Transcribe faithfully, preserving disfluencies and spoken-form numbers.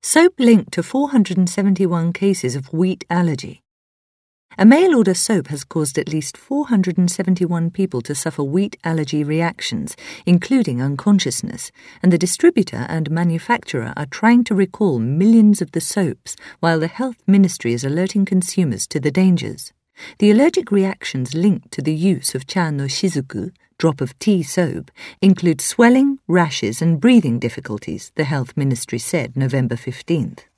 Soap linked to four hundred seventy-one cases of wheat allergy. A mail-order soap has caused at least four hundred seventy-one people to suffer wheat allergy reactions, including unconsciousness, and the distributor and manufacturer are trying to recall millions of the soaps, while the Health Ministry is alerting consumers to the dangers. The allergic reactions linked to the use of Cha no Shizuku, drop of tea soap, include swelling, rashes and breathing difficulties, the Health Ministry said November fifteenth.